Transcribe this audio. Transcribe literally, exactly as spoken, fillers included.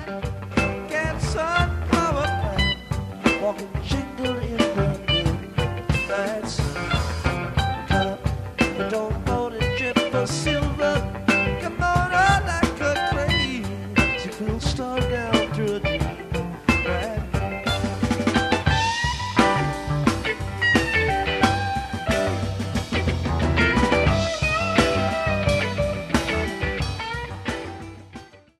Get sunflower path, walking jingle in the moonlight.